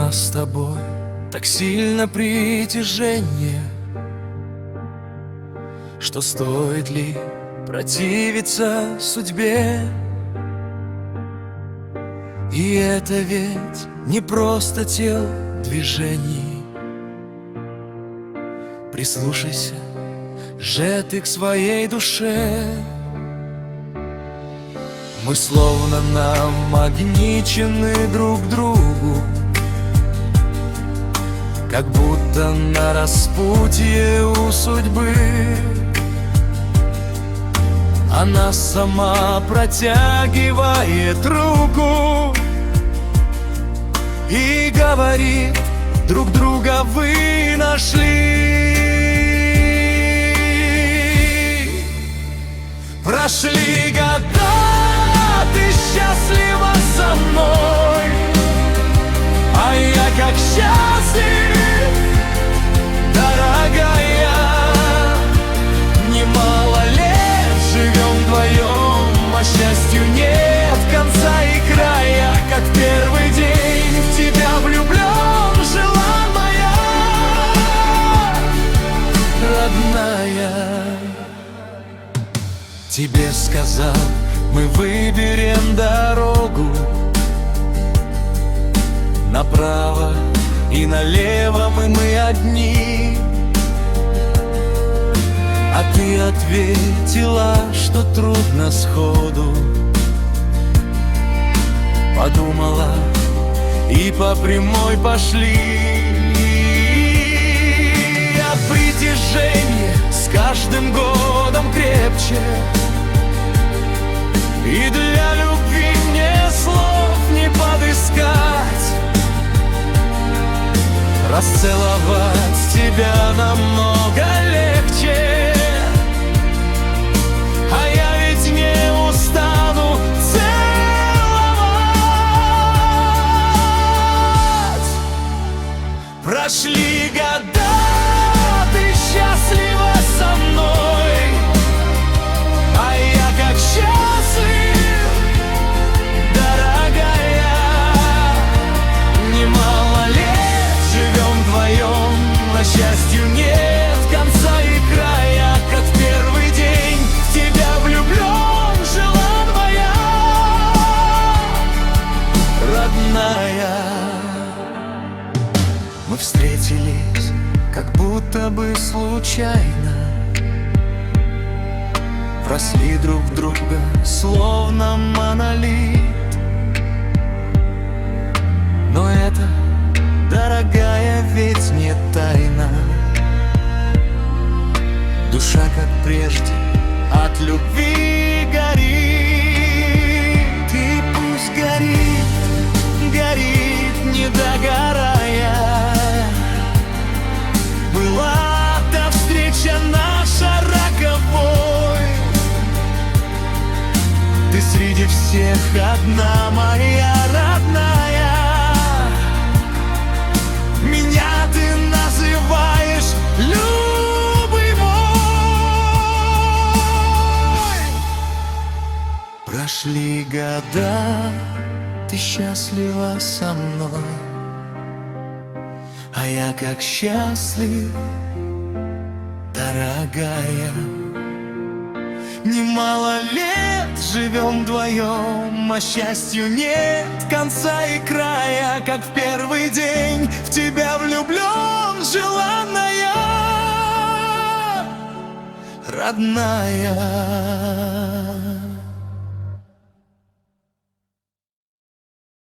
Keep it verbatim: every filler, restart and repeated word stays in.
нас с тобой так сильно притяжение, что стоит ли противиться судьбе? И это ведь не просто тел движений. Прислушайся же ты к своей душе. Мы словно намагничены друг к другу, как будто на распутье у судьбы. Она сама протягивает руку и говорит: друг друга вы нашли. Прошли года, ты счастлива со мной, а я как счастлив, дорогая. Немало лет живем вдвоем, а счастью нет конца и края. Как в первый день в тебя влюблен, желанная, родная. Тебе сказал, мы выберем дорогу направо и налево, мы, мы одни. А ты ответила, что трудно сходу. Подумала и по прямой пошли. А притяжение с каждым годом крепче, и для любви мне слов не подыскать. Расцеловать тебя намного легче, а я ведь не устану целовать. Прошли года, ты счастлива со мной, а я как счастлив, дорогая. Немало лет живем вдвоем, а счастью нет конца и края. Как в первый день в тебя влюблен, желанная, родная. Мы встретились как будто бы случайно, вросли друг в друга словно монолит. Но это, дорогая, ведь не тайна. Душа, как прежде, от любви горит. И пусть горит, горит, не догорая. Была та встреча наша роковой. Ты среди всех одна, моя родная. Меня ты называешь любимой. Прошли года, ты счастлива со мной, а я как счастлив, дорогая. Немало лет живем вдвоем, а счастью нет конца и края. Как в первый день в тебя влюблен, желанная, родная.